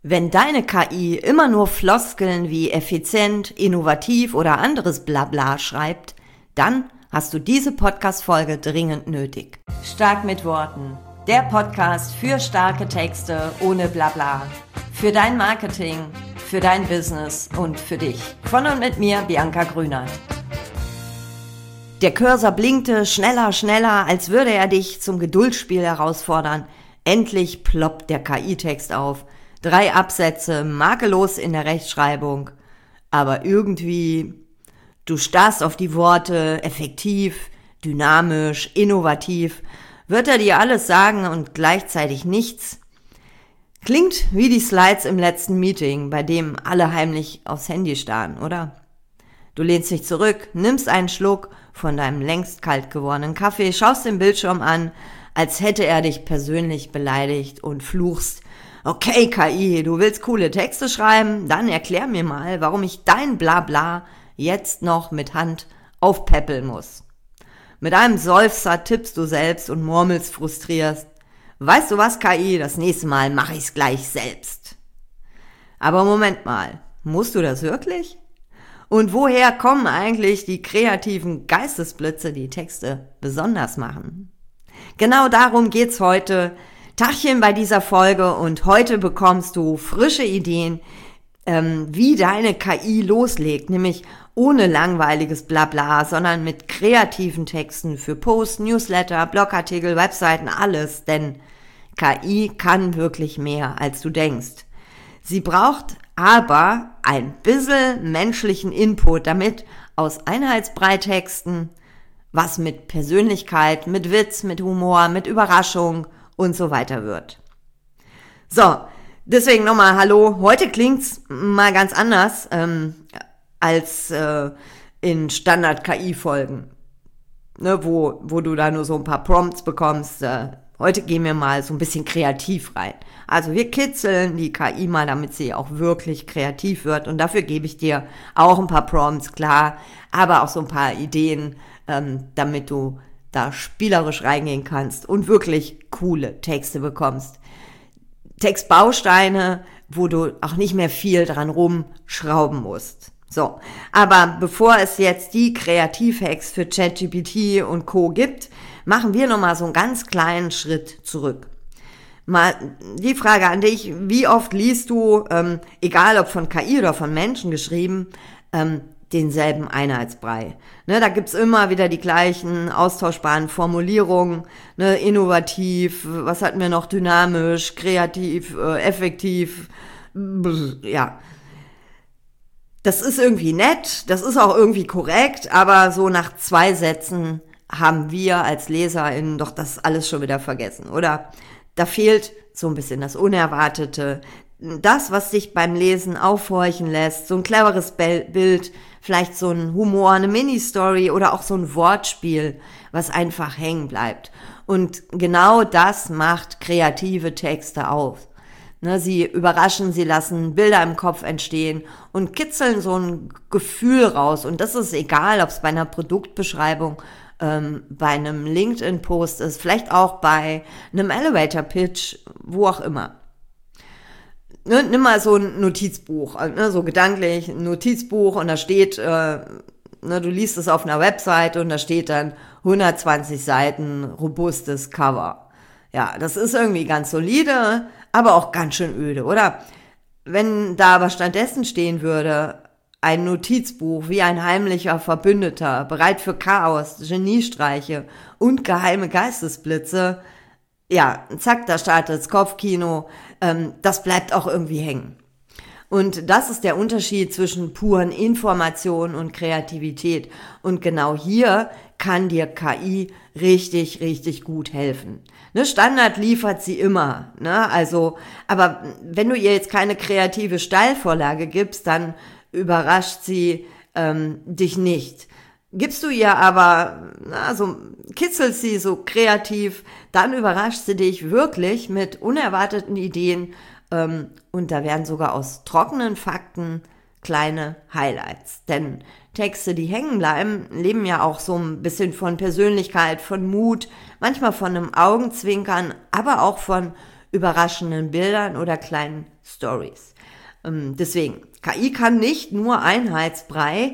Wenn deine KI immer nur Floskeln wie effizient, innovativ oder anderes Blabla schreibt, dann hast du diese Podcast-Folge dringend nötig. Stark mit Worten. Der Podcast für starke Texte ohne Blabla. Für dein Marketing, für dein Business und für dich. Von und mit mir, Bianca Grünert. Der Cursor blinkte schneller, als würde er dich zum Geduldsspiel herausfordern. Endlich ploppt der KI-Text auf. 3 Absätze, makellos in der Rechtschreibung. Aber irgendwie, du starrst auf die Worte effektiv, dynamisch, innovativ. Wird er dir alles sagen und gleichzeitig nichts? Klingt wie die Slides im letzten Meeting, bei dem alle heimlich aufs Handy starren, oder? Du lehnst dich zurück, nimmst einen Schluck von deinem längst kalt gewordenen Kaffee, schaust den Bildschirm an, als hätte er dich persönlich beleidigt und fluchst: Okay, KI, du willst coole Texte schreiben? Dann erklär mir mal, warum ich dein Blabla jetzt noch mit Hand aufpäppeln muss. Mit einem Seufzer tippst du selbst und murmelst frustriert: Weißt du was, KI, das nächste Mal mache ich's gleich selbst. Aber Moment mal, musst du das wirklich? Und woher kommen eigentlich die kreativen Geistesblitze, die Texte besonders machen? Genau darum geht's heute. Tachchen bei dieser Folge, und heute bekommst du frische Ideen, wie deine KI loslegt, nämlich ohne langweiliges Blabla, sondern mit kreativen Texten für Posts, Newsletter, Blogartikel, Webseiten, alles, denn KI kann wirklich mehr, als du denkst. Sie braucht aber ein bisschen menschlichen Input, damit aus Einheitsbrei-Texten was mit Persönlichkeit, mit Witz, mit Humor, mit Überraschung und so weiter wird. So, deswegen nochmal hallo. Heute klingt's mal ganz anders als in Standard-KI-Folgen, ne, wo du da nur so ein paar Prompts bekommst. Heute gehen wir mal so ein bisschen kreativ rein. Also wir kitzeln die KI mal, damit sie auch wirklich kreativ wird. Und dafür gebe ich dir auch ein paar Prompts, klar, aber auch so ein paar Ideen, damit du da spielerisch reingehen kannst und wirklich coole Texte bekommst. Textbausteine, wo du auch nicht mehr viel dran rumschrauben musst. So, aber bevor es jetzt die Kreativ-Hacks für ChatGPT und Co. gibt, machen wir nochmal so einen ganz kleinen Schritt zurück. Mal die Frage an dich: Wie oft liest du, egal ob von KI oder von Menschen geschrieben, denselben Einheitsbrei? Ne, da gibt's immer wieder die gleichen austauschbaren Formulierungen, ne, innovativ, was hatten wir noch, dynamisch, kreativ, effektiv, ja. Das ist irgendwie nett, das ist auch irgendwie korrekt, aber so nach 2 Sätzen haben wir als LeserInnen doch das alles schon wieder vergessen, oder? Da fehlt so ein bisschen das Unerwartete, das, was dich beim Lesen aufhorchen lässt, so ein cleveres Bild, vielleicht so ein Humor, eine Mini-Story oder auch so ein Wortspiel, was einfach hängen bleibt. Und genau das macht kreative Texte auf. Ne, sie überraschen, sie lassen Bilder im Kopf entstehen und kitzeln so ein Gefühl raus. Und das ist egal, ob es bei einer Produktbeschreibung, bei einem LinkedIn-Post ist, vielleicht auch bei einem Elevator-Pitch, wo auch immer. Ne, nimm mal so ein Notizbuch, ne, so gedanklich ein Notizbuch, und da steht, ne, du liest es auf einer Website und da steht dann 120 Seiten robustes Cover. Ja, das ist irgendwie ganz solide, aber auch ganz schön öde, oder? Wenn da aber stattdessen stehen würde, ein Notizbuch wie ein heimlicher Verbündeter, bereit für Chaos, Geniestreiche und geheime Geistesblitze, ja, zack, da startet das Kopfkino, das bleibt auch irgendwie hängen. Und das ist der Unterschied zwischen puren Informationen und Kreativität. Und genau hier kann dir KI richtig gut helfen. Ne, Standard liefert sie immer, ne? Also, aber wenn du ihr jetzt keine kreative Steilvorlage gibst, dann überrascht sie dich nicht. Gibst du ihr aber, kitzelst sie so kreativ, dann überrascht sie dich wirklich mit unerwarteten Ideen, und da werden sogar aus trockenen Fakten kleine Highlights. Denn Texte, die hängen bleiben, leben ja auch so ein bisschen von Persönlichkeit, von Mut, manchmal von einem Augenzwinkern, aber auch von überraschenden Bildern oder kleinen Stories. Deswegen, KI kann nicht nur Einheitsbrei,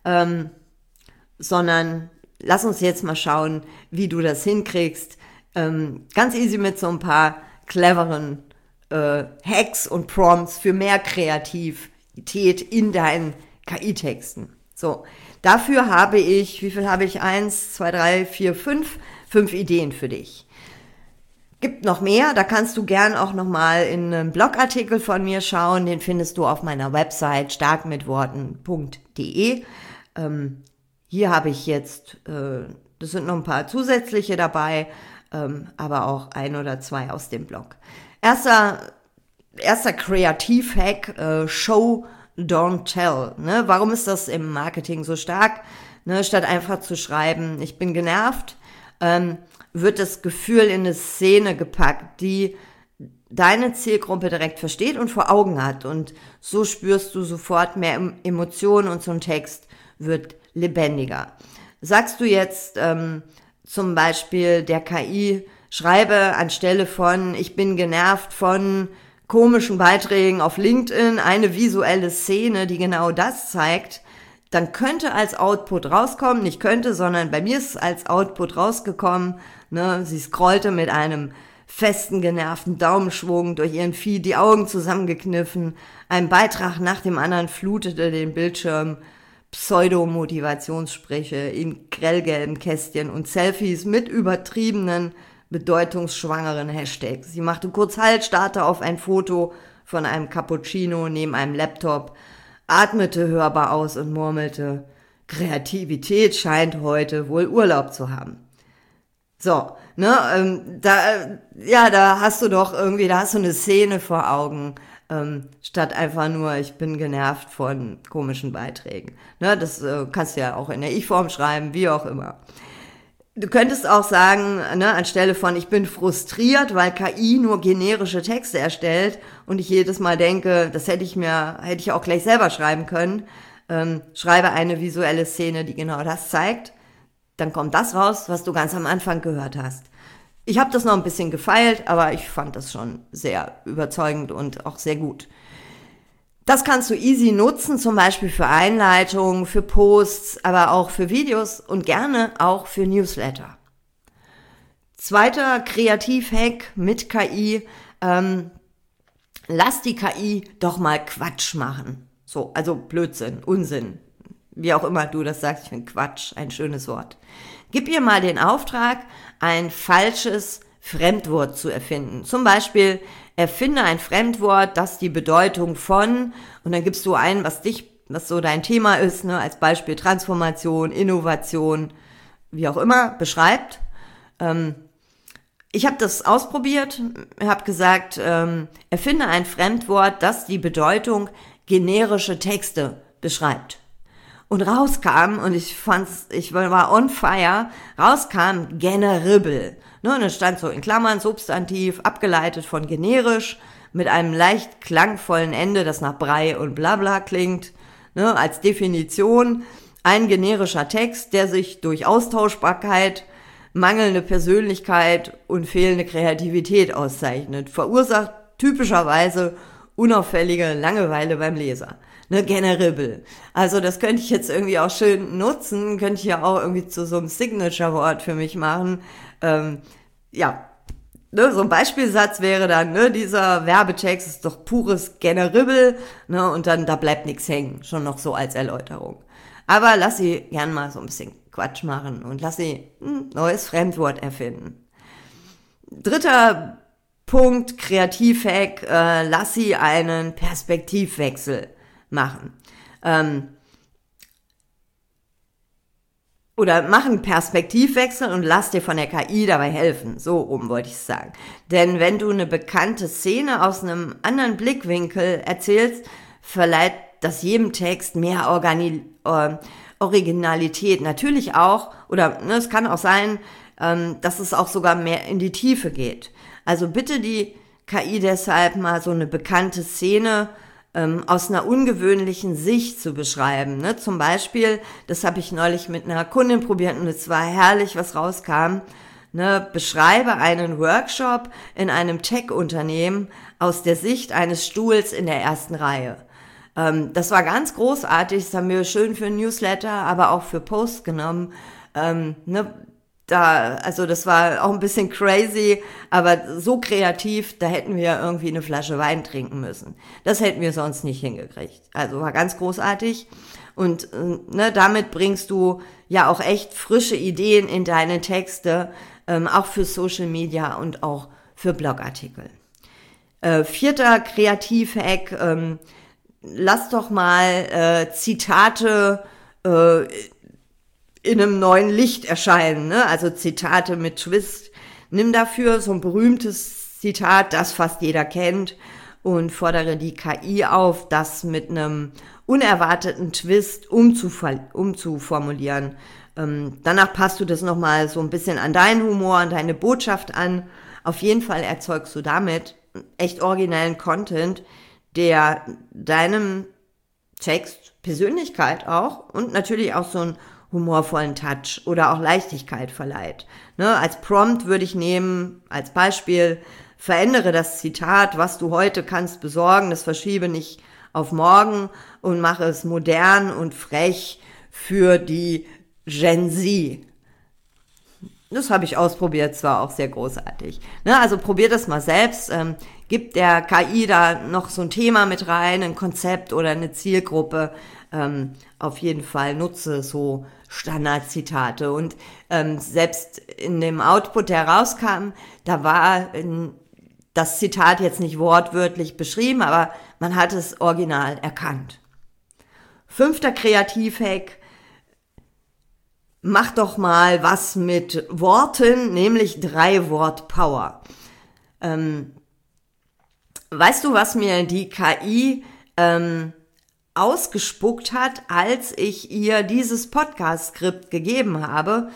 sondern lass uns jetzt mal schauen, wie du das hinkriegst. Ganz easy mit so ein paar cleveren Hacks und Prompts für mehr Kreativität in deinen KI-Texten. So, dafür habe ich, wie viel habe ich? 1, 2, 3, 4, 5 Ideen für dich. Gibt noch mehr, da kannst du gern auch nochmal in einem Blogartikel von mir schauen, den findest du auf meiner Website starkmitworten.de. Hier habe ich jetzt, das sind noch ein paar zusätzliche dabei, aber auch 1 oder 2 aus dem Blog. Erster Kreativ-Hack, Show, don't tell. Ne? Warum ist das im Marketing so stark? Ne? Statt einfach zu schreiben, ich bin genervt, wird das Gefühl in eine Szene gepackt, die deine Zielgruppe direkt versteht und vor Augen hat. Und so spürst du sofort mehr Emotionen und so ein Text wird lebendiger. Sagst du jetzt zum Beispiel der KI, schreibe anstelle von ich bin genervt von komischen Beiträgen auf LinkedIn eine visuelle Szene, die genau das zeigt, dann könnte als Output rauskommen, nicht könnte, sondern bei mir ist es als Output rausgekommen, ne, sie scrollte mit einem festen, genervten Daumenschwung durch ihren Feed, die Augen zusammengekniffen, ein Beitrag nach dem anderen flutete den Bildschirm, Pseudo-Motivationssprüche in grellgelben Kästchen und Selfies mit übertriebenen, bedeutungsschwangeren Hashtags. Sie machte kurz Halt, starrte auf ein Foto von einem Cappuccino neben einem Laptop, atmete hörbar aus und murmelte, Kreativität scheint heute wohl Urlaub zu haben. So, ne, da hast du doch irgendwie, da hast du eine Szene vor Augen, statt einfach nur, ich bin genervt von komischen Beiträgen. Ne, das kannst du ja auch in der Ich-Form schreiben, wie auch immer. Du könntest auch sagen, ne, anstelle von ich bin frustriert, weil KI nur generische Texte erstellt und ich jedes Mal denke, das hätte ich auch gleich selber schreiben können, schreibe eine visuelle Szene, die genau das zeigt, dann kommt das raus, was du ganz am Anfang gehört hast. Ich habe das noch ein bisschen gefeilt, aber ich fand das schon sehr überzeugend und auch sehr gut. Das kannst du easy nutzen, zum Beispiel für Einleitungen, für Posts, aber auch für Videos und gerne auch für Newsletter. Zweiter Kreativ-Hack mit KI, lass die KI doch mal Quatsch machen. So, also Blödsinn, Unsinn, wie auch immer du das sagst, ich finde Quatsch ein schönes Wort. Gib ihr mal den Auftrag, ein falsches Fremdwort zu erfinden. Zum Beispiel, erfinde ein Fremdwort, das die Bedeutung von, und dann gibst du ein, was so dein Thema ist, ne, als Beispiel Transformation, Innovation, wie auch immer, beschreibt. Ich habe das ausprobiert, habe gesagt, erfinde ein Fremdwort, das die Bedeutung generische Texte beschreibt. Und rauskam, und ich war on fire, rauskam generibel. Ne, und es stand so in Klammern, Substantiv, abgeleitet von generisch, mit einem leicht klangvollen Ende, das nach Brei und Blabla klingt. Ne, als Definition ein generischer Text, der sich durch Austauschbarkeit, mangelnde Persönlichkeit und fehlende Kreativität auszeichnet. Verursacht typischerweise unauffällige Langeweile beim Leser. Ne, generibel. Also das könnte ich jetzt irgendwie auch schön nutzen, könnte ich ja auch irgendwie zu so einem Signature-Wort für mich machen. Ne, so ein Beispielsatz wäre dann, ne, dieser Werbetext ist doch pures Generibel, ne, und dann, da bleibt nichts hängen, schon noch so als Erläuterung. Aber lass sie gern mal so ein bisschen Quatsch machen und lass sie ein neues Fremdwort erfinden. Dritter Punkt, Kreativ-Hack, lass sie einen Perspektivwechsel machen. Oder mach einen Perspektivwechsel und lass dir von der KI dabei helfen. So rum wollte ich sagen. Denn wenn du eine bekannte Szene aus einem anderen Blickwinkel erzählst, verleiht das jedem Text mehr Originalität. Natürlich auch, oder ne, es kann auch sein, dass es auch sogar mehr in die Tiefe geht. Also bitte die KI deshalb mal so eine bekannte Szene aus einer ungewöhnlichen Sicht zu beschreiben. Ne? Zum Beispiel, das habe ich neulich mit einer Kundin probiert und es war herrlich, was rauskam. Ne, beschreibe einen Workshop in einem Tech-Unternehmen aus der Sicht eines Stuhls in der ersten Reihe. Das war ganz großartig, das haben wir schön für Newsletter, aber auch für Posts genommen. Also das war auch ein bisschen crazy, aber so kreativ, da hätten wir irgendwie eine Flasche Wein trinken müssen. Das hätten wir sonst nicht hingekriegt. Also war ganz großartig. Und damit bringst du ja auch echt frische Ideen in deine Texte, auch für Social Media und auch für Blogartikel. 4. Kreativhack, lass doch mal Zitate in einem neuen Licht erscheinen, ne? Also Zitate mit Twist. Nimm dafür so ein berühmtes Zitat, das fast jeder kennt, und fordere die KI auf, das mit einem unerwarteten Twist umzuformulieren. Danach passt du das nochmal so ein bisschen an deinen Humor, an deine Botschaft an. Auf jeden Fall erzeugst du damit echt originellen Content, der deinem Text Persönlichkeit auch und natürlich auch so einen humorvollen Touch oder auch Leichtigkeit verleiht. Ne, als Prompt würde ich nehmen, als Beispiel, verändere das Zitat, was du heute kannst besorgen, das verschiebe nicht auf morgen und mache es modern und frech für die Gen Z. Das habe ich ausprobiert, es war auch sehr großartig. Ne, also probier das mal selbst, gib der KI da noch so ein Thema mit rein, ein Konzept oder eine Zielgruppe. Auf jeden Fall nutze so Standardzitate. Und selbst in dem Output, der rauskam, da war das Zitat jetzt nicht wortwörtlich beschrieben, aber man hat es original erkannt. 5. Kreativhack, mach doch mal was mit Worten, nämlich 3-Wort-Power. Weißt du, was mir die KI ausgespuckt hat, als ich ihr dieses Podcast-Skript gegeben habe?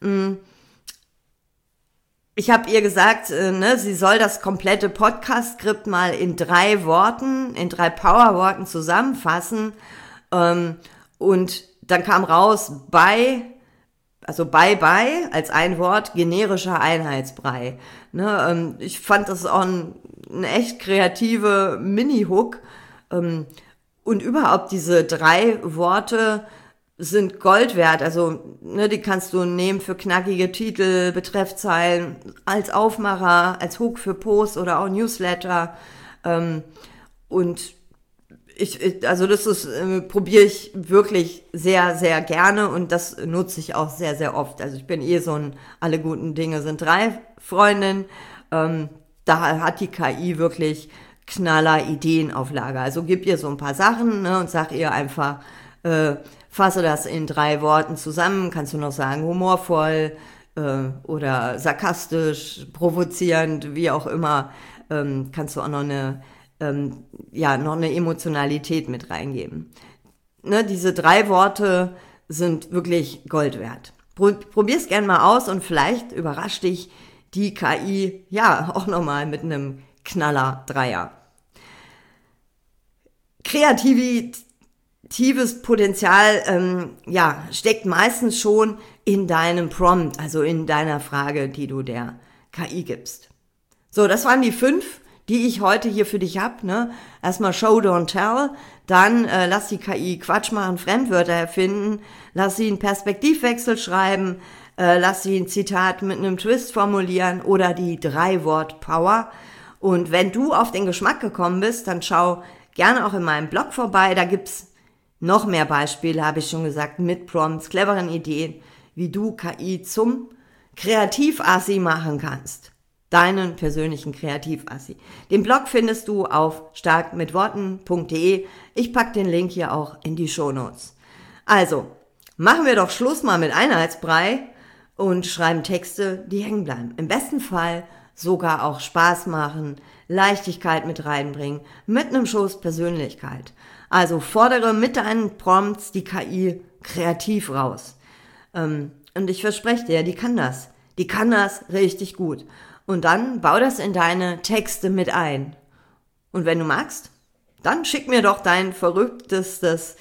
Ich habe ihr gesagt, sie soll das komplette Podcast-Skript mal in 3 Worten, in 3 Powerworten zusammenfassen. Und dann kam raus, bye als ein Wort, generischer Einheitsbrei. Ne, ich fand das auch eine echt kreative Mini-Hook. Und überhaupt diese 3 Worte sind Gold wert. Also die kannst du nehmen für knackige Titel, Betreffzeilen, als Aufmacher, als Hook für Posts oder auch Newsletter. Und das probiere ich wirklich sehr, sehr gerne und das nutze ich auch sehr, sehr oft. Also ich bin so ein alle guten Dinge sind 3 Freundin. Da hat die KI wirklich knaller Ideen auf Lager. Also gib ihr so ein paar Sachen, und sag ihr einfach, fasse das in 3 Worten zusammen. Kannst du noch sagen, humorvoll oder sarkastisch, provozierend, wie auch immer. Kannst du auch noch eine Emotionalität mit reingeben. Ne, diese 3 Worte sind wirklich Gold wert. Probier's gern mal aus und vielleicht überrascht dich die KI auch nochmal mit einem Knaller 3er. Kreatives Potenzial steckt meistens schon in deinem Prompt, also in deiner Frage, die du der KI gibst. So, das waren die 5, die ich heute hier für dich hab. Ne? Erstmal Show, don't tell, dann lass die KI Quatsch machen, Fremdwörter erfinden, lass sie einen Perspektivwechsel schreiben, lass sie ein Zitat mit einem Twist formulieren oder die 3-Wort-Power. Und wenn du auf den Geschmack gekommen bist, dann schau gerne auch in meinem Blog vorbei, da gibt's noch mehr Beispiele, habe ich schon gesagt, mit Prompts, cleveren Ideen, wie du KI zum Kreativassi machen kannst. Deinen persönlichen Kreativassi. Den Blog findest du auf starkmitworten.de. Ich pack den Link hier auch in die Shownotes. Also, machen wir doch Schluss mal mit Einheitsbrei und schreiben Texte, die hängen bleiben. Im besten Fall sogar auch Spaß machen, Leichtigkeit mit reinbringen, mit einem Schuss Persönlichkeit. Also fordere mit deinen Prompts die KI kreativ raus. Und ich verspreche dir, die kann das. Die kann das richtig gut. Und dann bau das in deine Texte mit ein. Und wenn du magst, dann schick mir doch dein verrücktestes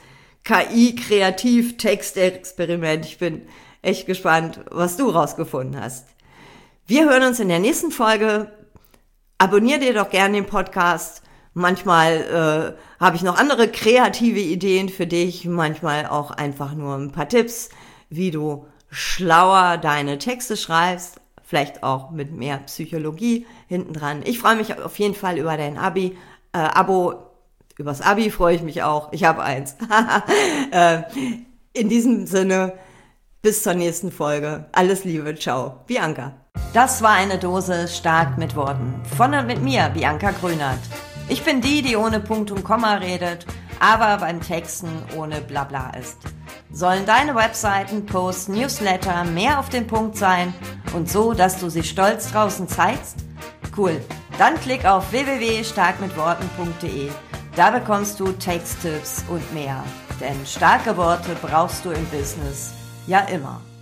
KI-Kreativ-Textexperiment. Ich bin echt gespannt, was du rausgefunden hast. Wir hören uns in der nächsten Folge. Abonnier dir doch gerne den Podcast. Manchmal habe ich noch andere kreative Ideen für dich, manchmal auch einfach nur ein paar Tipps, wie du schlauer deine Texte schreibst, vielleicht auch mit mehr Psychologie hinten dran. Ich freue mich auf jeden Fall über dein Abo. Übers Abi freue ich mich auch. Ich habe eins. In diesem Sinne, bis zur nächsten Folge. Alles Liebe, ciao. Bianca. Das war eine Dose stark mit Worten. Von und mit mir, Bianca Grünert. Ich bin die ohne Punkt und Komma redet, aber beim Texten ohne Blabla ist. Sollen deine Webseiten, Posts, Newsletter mehr auf den Punkt sein und so, dass du sie stolz draußen zeigst? Cool. Dann klick auf www.starkmitworten.de. Da bekommst du Texttipps und mehr. Denn starke Worte brauchst du im Business ja immer.